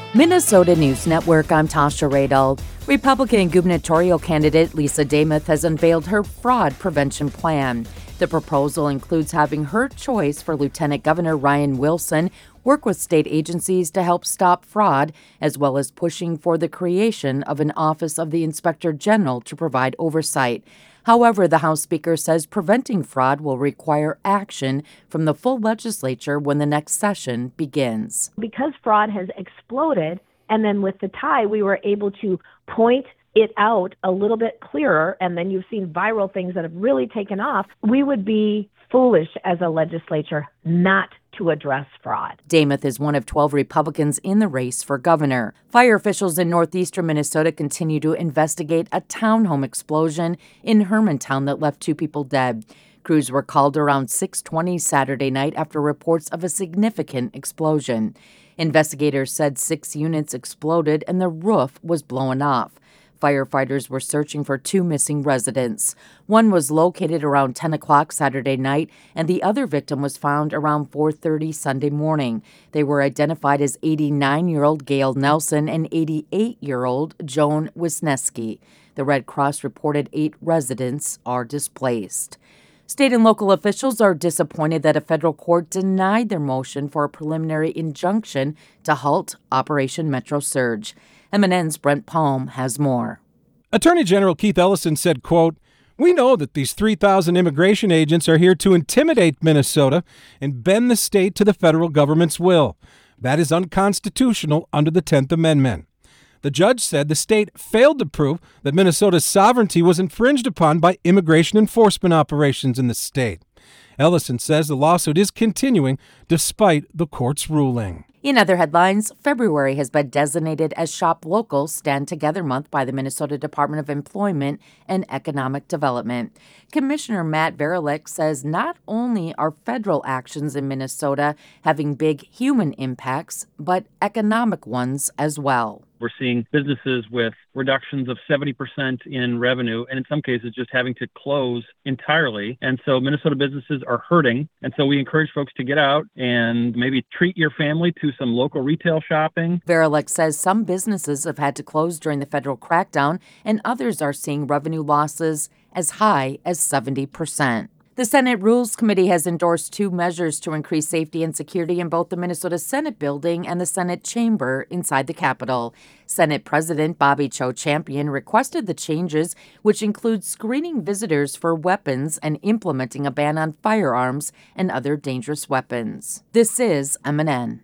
Minnesota News Network, I'm Tasha Radel. Republican gubernatorial candidate Lisa Demuth has unveiled her fraud prevention plan. The proposal includes having her choice for Lieutenant Governor Ryan Wilson work with state agencies to help stop fraud, as well as pushing for the creation of an Office of the Inspector General to provide oversight. However, the House Speaker says preventing fraud will require action from the full legislature when the next session begins. Because fraud has exploded, and then with the tie, we were able to point it out a little bit clearer, and then you've seen viral things that have really taken off, we would be foolish as a legislature not to address fraud. Demuth is one of 12 Republicans in the race for governor. Fire officials in northeastern Minnesota continue to investigate a townhome explosion in Hermantown that left 2 people dead. Crews were called around 6:20 Saturday night after reports of a significant explosion. Investigators said 6 units exploded and the roof was blown off. Firefighters were searching for 2 missing residents. One was located around 10 o'clock Saturday night, and the other victim was found around 4:30 Sunday morning. They were identified as 89-year-old Gail Nelson and 88-year-old Joan Wisniewski. The Red Cross reported 8 residents are displaced. State and local officials are disappointed that a federal court denied their motion for a preliminary injunction to halt Operation Metro Surge. MNN's Brent Palm has more. Attorney General Keith Ellison said, quote, "We know that these 3,000 immigration agents are here to intimidate Minnesota and bend the state to the federal government's will. That is unconstitutional under the 10th Amendment." The judge said the state failed to prove that Minnesota's sovereignty was infringed upon by immigration enforcement operations in the state. Ellison says the lawsuit is continuing despite the court's ruling. In other headlines, February has been designated as Shop Local Stand Together Month by the Minnesota Department of Employment and Economic Development. Commissioner Matt Verelik says not only are federal actions in Minnesota having big human impacts, but economic ones as well. We're seeing businesses with reductions of 70% in revenue, and in some cases just having to close entirely. And so Minnesota businesses are hurting. And so we encourage folks to get out and maybe treat your family to some local retail shopping. Verelik says some businesses have had to close during the federal crackdown, and others are seeing revenue losses as high as 70%. The Senate Rules Committee has endorsed 2 measures to increase safety and security in both the Minnesota Senate building and the Senate chamber inside the Capitol. Senate President Bobby Cho Champion requested the changes, which include screening visitors for weapons and implementing a ban on firearms and other dangerous weapons. This is MNN.